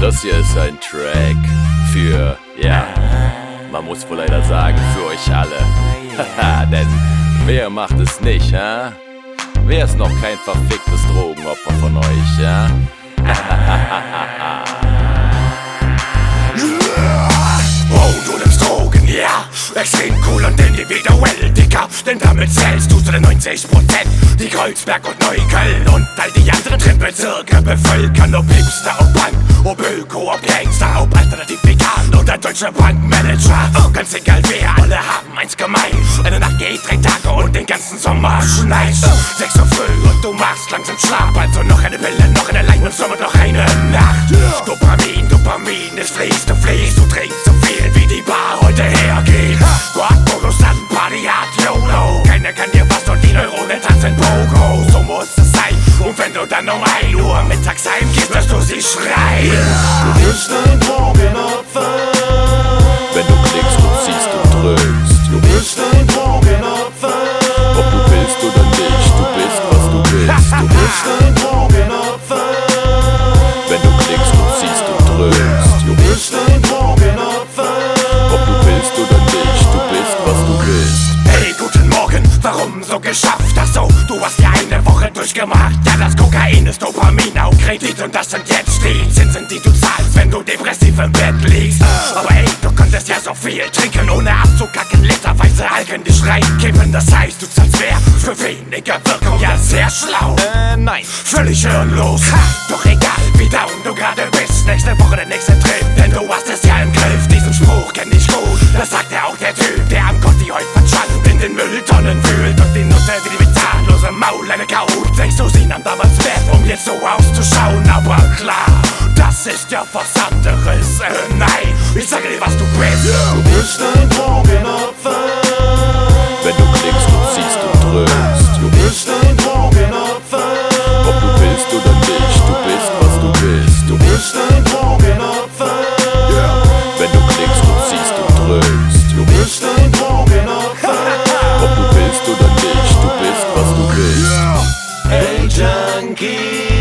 Das hier ist ein Track für, ja, man muss wohl leider sagen, für euch alle. Denn wer macht es nicht, ha? Wer ist noch kein verficktes Drogenopfer von euch, ja? Oh, du nimmst Drogen, ja, extrem cool und individuell, Dicker. Denn damit zählst du zu den 90%, die Kreuzberg und Neukölln und all die anderen Trippelbezirke bevölkern. Ob Hipster, ob Punk, ob Öko, ob Gangster, ob alternativ vegan oder deutscher Bankmanager. Oh, ganz egal wer, alle haben eins gemein. Eine Nacht geht 3 Tage und den ganzen Sommer schneit. 6 Uhr früh und du machst langsam Schlaf. Also noch eine Pille, noch eine Line und somit noch eine Nacht. Dopamin, Dopamin, es fließt, du trinkst so viel wie die Bar heute hergeht. Modus an, Party hard, YOLO. Keiner kann dir was und die Neuronen tanzen Pogo. So muss es sein. Und wenn du dann um 1 Uhr mittags heimgehst, wirst du sie schreien. Du bist ein Drogenopfer. Wenn du klickst und ziehst und drückst. Du bist ein Drogenopfer. Ob du willst oder nicht, du bist, was du willst. Du bist ein Drogenopfer. Wenn du klickst und ziehst und drückst. Du bist ein Drogenopfer. Ob du willst oder nicht, du bist, was du willst. Hey, guten Morgen, warum so geschafft? Ach so, du hast ja eine Woche durchgemacht. Ja, das Kokain ist Dopamin auf Kredit und das sind jetzt die Zinsen, die du zahlst, wenn du depressiv im Bett liegst. Aber hey, du konntest ja so viel trinken, ohne abzukacken, literweise Algen dich reinkippen. Das heißt, du zahlst mehr für weniger Wirkung. Ja, sehr schlau. Nein. Völlig hirnlos. Doch egal, wie down du gerade bist, nächste Woche der nächste Trip, denn du hast es ja im Griff. Diesen Spruch kenn ich gut, das sagt ja auch der Typ, der am Gotti heute verschwand in den Mülltonnen wühlt und die Nutte wie die mit zahnlosem Maul eine kaut. Denkst du, sie nahm damals Wert, um jetzt so auszuschauen, aber klar, das ist ja was anderes. Nein, ich sage dir, was du bist. Du bist ein Drogenopfer. Wenn du klickst und ziehst und drückst. Du bist ein Drogenopfer. Ob du willst oder nicht, du bist, was du willst. Du bist ein Drogenopfer. Wenn du klickst und ziehst und drückst. Du bist ein Drogenopfer. Ob du willst oder nicht, du bist, was du willst. Hey Junkie,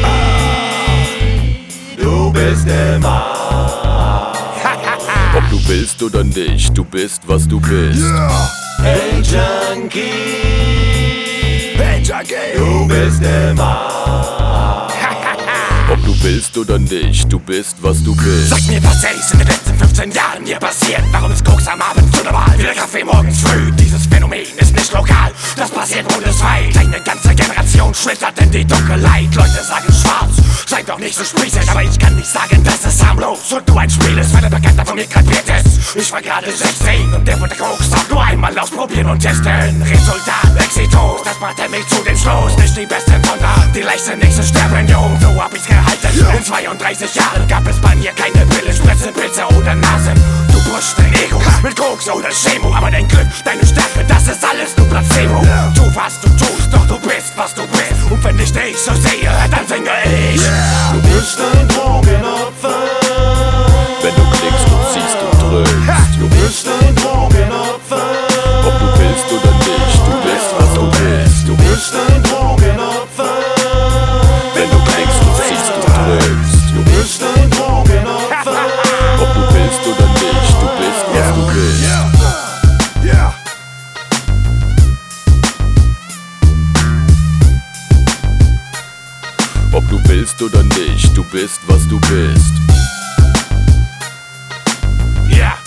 du bist immer. Ob du willst oder nicht, du bist, was du bist. Hey Junkie, Hey, Junkie. du bist immer. Ob du willst oder nicht, du bist, was du bist. Sag mir, was ist in den letzten 15 Jahren hier passiert? Warum ist Koks am Abend so normal wie der Kaffee morgens früh? Dieses Phänomen ist nicht lokal, das passiert bundesweit. Eine ganze Generation schlittert in die Dunkelheit. Leute sagen schwarz, seid doch nicht so spießig, aber ich kann nicht sagen, dass es harmlos und nur ein Spiel ist, weil der Bekannter von mir krepiert ist. Ich war gerade 16 und der wollte Koks auch nur einmal ausprobieren und testen. Resultat, Exitus, das brachte mich zu den Schluss. Nicht die Besten, sondern die Leichtsinigsten sterben jung. So hab ich's gehalten. In 32 Jahren gab es bei mir keine Pille, Spritze, Pilze oder Nasen. Du pushst dein Ego mit Koks oder Chemo, aber dein Glück, deine Stärke, das ist alles nur Placebo. Tu was du tust, doch du bist, was du bist. Und wenn ich dich so sehe, dann singe ich. Du bist ein Drogenopfer. Wenn du klickst und ziehst und drückst. Du bist ein Drogenopfer. Ob du willst oder nicht, du bist, was du willst. Du bist ein Drogenopfer. Wenn du klickst und ziehst und drückst. Du bist ein Drogenopfer. Ob du willst oder nicht, du bist, was du willst. Ob du willst oder nicht, du bist, was du bist. Ja.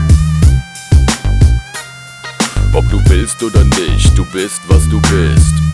Ob du willst oder nicht, du bist, was du bist.